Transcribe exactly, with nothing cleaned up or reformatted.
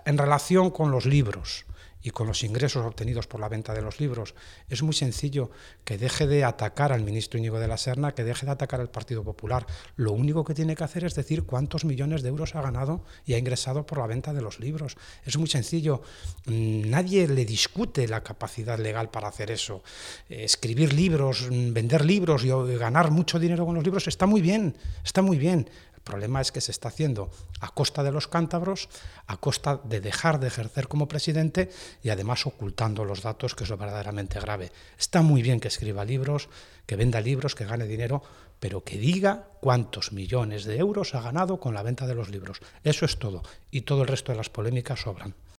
En relación con los libros y con los ingresos obtenidos por la venta de los libros, es muy sencillo que deje de atacar al ministro Íñigo de la Serna, que deje de atacar al Partido Popular. Lo único que tiene que hacer es decir cuántos millones de euros ha ganado y ha ingresado por la venta de los libros. Es muy sencillo. Nadie le discute la capacidad legal para hacer eso. Escribir libros, vender libros y ganar mucho dinero con los libros está muy bien, está muy bien. El problema es que se está haciendo a costa de los cántabros, a costa de dejar de ejercer como presidente y además ocultando los datos, que es lo verdaderamente grave. Está muy bien que escriba libros, que venda libros, que gane dinero, pero que diga cuántos millones de euros ha ganado con la venta de los libros. Eso es todo, y todo el resto de las polémicas sobran.